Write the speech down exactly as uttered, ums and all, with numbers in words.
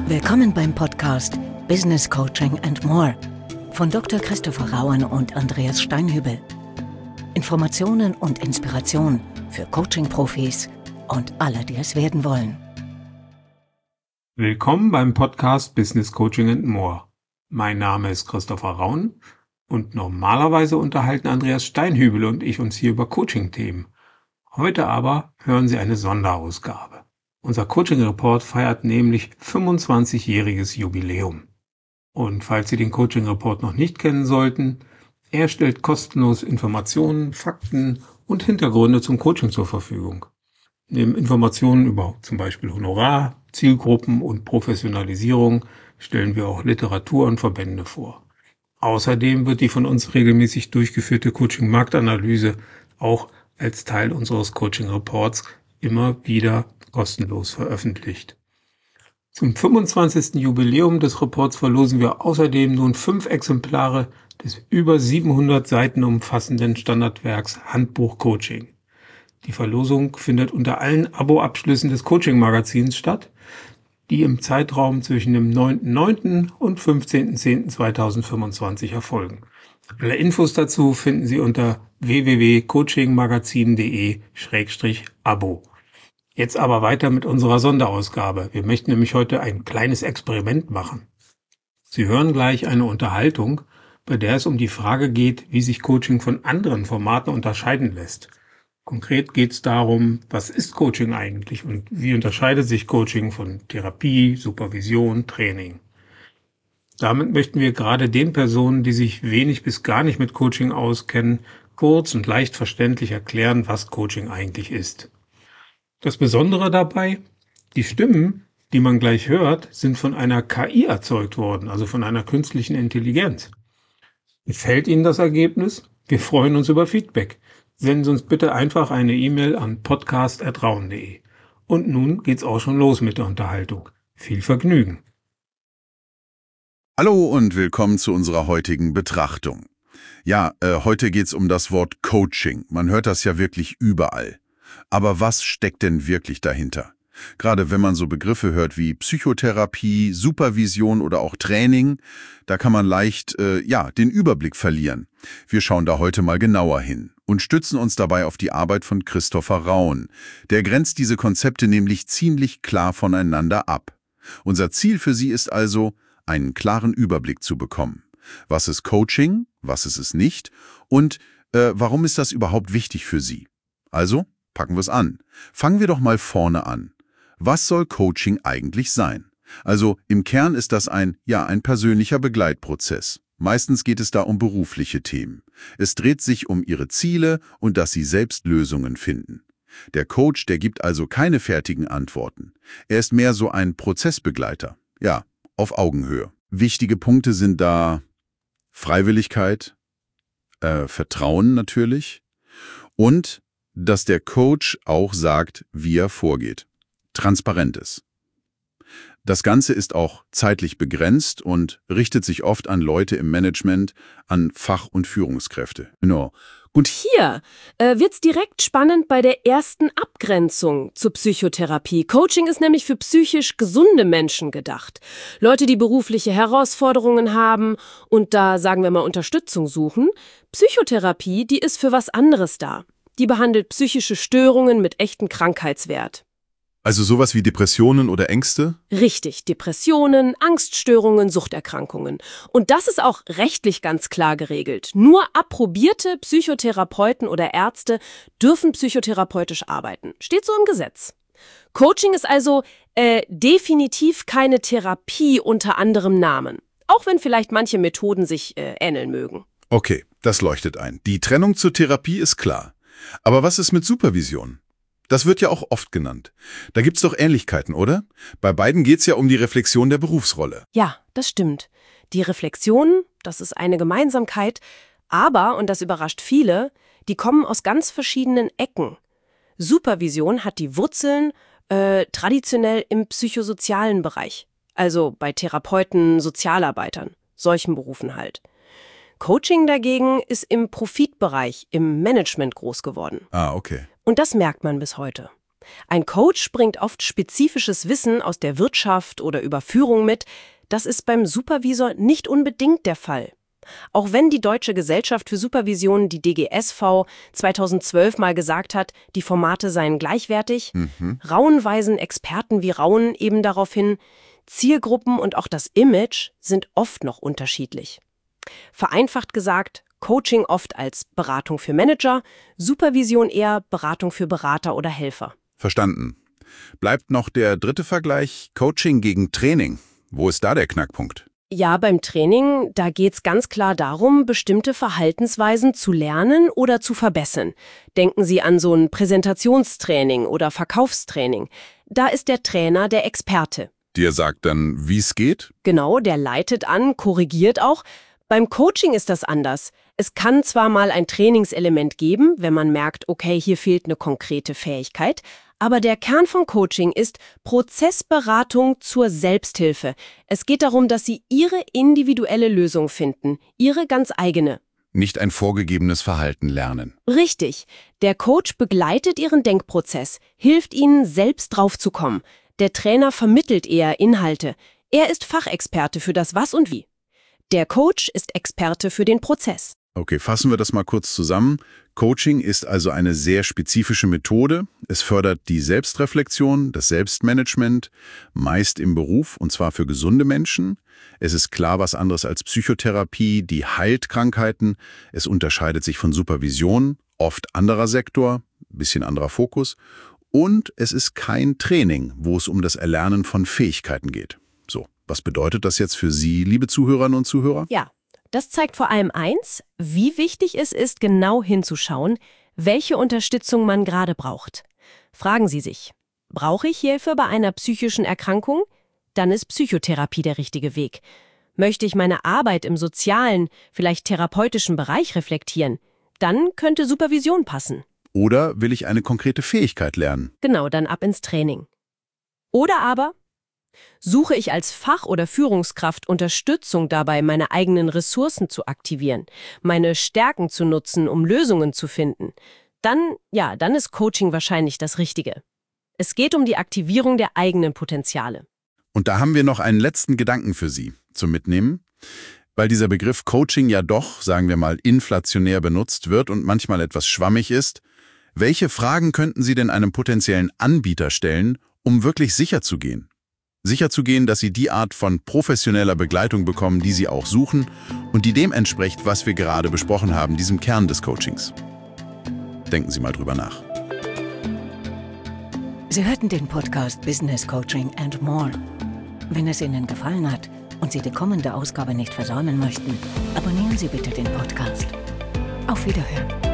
Willkommen beim Podcast Business Coaching and More von Doktor Christopher Rauen und Andreas Steinhübel. Informationen und Inspiration für Coaching-Profis und alle, die es werden wollen. Willkommen beim Podcast Business Coaching and More. Mein Name ist Christopher Rauen und normalerweise unterhalten Andreas Steinhübel und ich uns hier über Coaching-Themen. Heute aber hören Sie eine Sonderausgabe. Unser Coaching-Report feiert nämlich fünfundzwanzigjähriges Jubiläum. Und falls Sie den Coaching-Report noch nicht kennen sollten, er stellt kostenlos Informationen, Fakten und Hintergründe zum Coaching zur Verfügung. Neben Informationen über zum Beispiel Honorar, Zielgruppen und Professionalisierung stellen wir auch Literatur und Verbände vor. Außerdem wird die von uns regelmäßig durchgeführte Coaching-Marktanalyse auch als Teil unseres Coaching-Reports immer wieder kostenlos veröffentlicht. Zum fünfundzwanzigsten Jubiläum des Reports verlosen wir außerdem nun fünf Exemplare des über siebenhundert Seiten umfassenden Standardwerks Handbuch Coaching. Die Verlosung findet unter allen Abo-Abschlüssen des Coaching-Magazins statt, die im Zeitraum zwischen dem neunten neunten und fünfzehnten zehnten zweitausendfünfundzwanzig erfolgen. Alle Infos dazu finden Sie unter w w w punkt coachingmagazin punkt de Schrägstrich Abo. Jetzt aber weiter mit unserer Sonderausgabe. Wir möchten nämlich heute ein kleines Experiment machen. Sie hören gleich eine Unterhaltung, bei der es um die Frage geht, wie sich Coaching von anderen Formaten unterscheiden lässt. Konkret geht es darum, was ist Coaching eigentlich und wie unterscheidet sich Coaching von Therapie, Supervision, Training. Damit möchten wir gerade den Personen, die sich wenig bis gar nicht mit Coaching auskennen, kurz und leicht verständlich erklären, was Coaching eigentlich ist. Das Besondere dabei, die Stimmen, die man gleich hört, sind von einer K I erzeugt worden, also von einer künstlichen Intelligenz. Gefällt Ihnen das Ergebnis? Wir freuen uns über Feedback. Senden Sie uns bitte einfach eine E-Mail an podcast at rauen punkt de. Und nun geht's auch schon los mit der Unterhaltung. Viel Vergnügen! Hallo und willkommen zu unserer heutigen Betrachtung. Ja, äh, heute geht's um das Wort Coaching. Man hört das ja wirklich überall. Aber was steckt denn wirklich dahinter? Gerade wenn man so Begriffe hört wie Psychotherapie, Supervision oder auch Training, da kann man leicht äh, ja, den Überblick verlieren. Wir schauen da heute mal genauer hin und stützen uns dabei auf die Arbeit von Christopher Rauen. Der grenzt diese Konzepte nämlich ziemlich klar voneinander ab. Unser Ziel für Sie ist also, einen klaren Überblick zu bekommen. Was ist Coaching, was ist es nicht und äh, warum ist das überhaupt wichtig für Sie? Also, packen wir es an. Fangen wir doch mal vorne an. Was soll Coaching eigentlich sein? Also im Kern ist das ein, ja, ein persönlicher Begleitprozess. Meistens geht es da um berufliche Themen. Es dreht sich um Ihre Ziele und dass Sie selbst Lösungen finden. Der Coach, der gibt also keine fertigen Antworten. Er ist mehr so ein Prozessbegleiter. Ja, auf Augenhöhe. Wichtige Punkte sind da Freiwilligkeit, äh, Vertrauen natürlich und dass der Coach auch sagt, wie er vorgeht. Transparentes. Das Ganze ist auch zeitlich begrenzt und richtet sich oft an Leute im Management, an Fach- und Führungskräfte. Genau. Und hier äh, wird's direkt spannend bei der ersten Abgrenzung zur Psychotherapie. Coaching ist nämlich für psychisch gesunde Menschen gedacht. Leute, die berufliche Herausforderungen haben und da, sagen wir mal, Unterstützung suchen. Psychotherapie, die ist für was anderes da. Die behandelt psychische Störungen mit echtem Krankheitswert. Also sowas wie Depressionen oder Ängste? Richtig, Depressionen, Angststörungen, Suchterkrankungen. Und das ist auch rechtlich ganz klar geregelt. Nur approbierte Psychotherapeuten oder Ärzte dürfen psychotherapeutisch arbeiten. Steht so im Gesetz. Coaching ist also äh, definitiv keine Therapie unter anderem Namen. Auch wenn vielleicht manche Methoden sich äh, ähneln mögen. Okay, das leuchtet ein. Die Trennung zur Therapie ist klar. Aber was ist mit Supervision? Das wird ja auch oft genannt. Da gibt's doch Ähnlichkeiten, oder? Bei beiden geht's ja um die Reflexion der Berufsrolle. Ja, das stimmt. Die Reflexion, das ist eine Gemeinsamkeit, aber, und das überrascht viele, die kommen aus ganz verschiedenen Ecken. Supervision hat die Wurzeln äh, traditionell im psychosozialen Bereich, also bei Therapeuten, Sozialarbeitern, solchen Berufen halt. Coaching dagegen ist im Profitbereich, im Management groß geworden. Ah, okay. Und das merkt man bis heute. Ein Coach bringt oft spezifisches Wissen aus der Wirtschaft oder über Führung mit. Das ist beim Supervisor nicht unbedingt der Fall. Auch wenn die Deutsche Gesellschaft für Supervision, die D G S V, zweitausendzwölf mal gesagt hat, die Formate seien gleichwertig, Mhm. Rauen weisen Experten wie Rauen eben darauf hin, Zielgruppen und auch das Image sind oft noch unterschiedlich. Vereinfacht gesagt, Coaching oft als Beratung für Manager, Supervision eher Beratung für Berater oder Helfer. Verstanden. Bleibt noch der dritte Vergleich, Coaching gegen Training. Wo ist da der Knackpunkt? Ja, beim Training, da geht's ganz klar darum, bestimmte Verhaltensweisen zu lernen oder zu verbessern. Denken Sie an so ein Präsentationstraining oder Verkaufstraining. Da ist der Trainer der Experte. Der sagt dann, wie es geht? Genau, der leitet an, korrigiert auch. Beim Coaching ist das anders. Es kann zwar mal ein Trainingselement geben, wenn man merkt, okay, hier fehlt eine konkrete Fähigkeit, aber der Kern von Coaching ist Prozessberatung zur Selbsthilfe. Es geht darum, dass Sie Ihre individuelle Lösung finden, Ihre ganz eigene. Nicht ein vorgegebenes Verhalten lernen. Richtig. Der Coach begleitet Ihren Denkprozess, hilft Ihnen, selbst draufzukommen. Der Trainer vermittelt eher Inhalte. Er ist Fachexperte für das Was und Wie. Der Coach ist Experte für den Prozess. Okay, fassen wir das mal kurz zusammen. Coaching ist also eine sehr spezifische Methode. Es fördert die Selbstreflexion, das Selbstmanagement, meist im Beruf, und zwar für gesunde Menschen. Es ist klar was anderes als Psychotherapie, die heilt Krankheiten. Es unterscheidet sich von Supervision, oft anderer Sektor, bisschen anderer Fokus. Und es ist kein Training, wo es um das Erlernen von Fähigkeiten geht. So, was bedeutet das jetzt für Sie, liebe Zuhörerinnen und Zuhörer? Ja. Das zeigt vor allem eins, wie wichtig es ist, genau hinzuschauen, welche Unterstützung man gerade braucht. Fragen Sie sich, brauche ich Hilfe bei einer psychischen Erkrankung? Dann ist Psychotherapie der richtige Weg. Möchte ich meine Arbeit im sozialen, vielleicht therapeutischen Bereich reflektieren? Dann könnte Supervision passen. Oder will ich eine konkrete Fähigkeit lernen? Genau, dann ab ins Training. Oder aber suche ich als Fach- oder Führungskraft Unterstützung dabei, meine eigenen Ressourcen zu aktivieren, meine Stärken zu nutzen, um Lösungen zu finden, dann, ja, dann ist Coaching wahrscheinlich das Richtige. Es geht um die Aktivierung der eigenen Potenziale. Und da haben wir noch einen letzten Gedanken für Sie zum Mitnehmen. Weil dieser Begriff Coaching ja doch, sagen wir mal, inflationär benutzt wird und manchmal etwas schwammig ist, welche Fragen könnten Sie denn einem potenziellen Anbieter stellen, um wirklich sicher zu gehen? Sicherzugehen, dass Sie die Art von professioneller Begleitung bekommen, die Sie auch suchen und die dem entspricht, was wir gerade besprochen haben, diesem Kern des Coachings. Denken Sie mal drüber nach. Sie hörten den Podcast Business Coaching and More. Wenn es Ihnen gefallen hat und Sie die kommende Ausgabe nicht versäumen möchten, abonnieren Sie bitte den Podcast. Auf Wiederhören.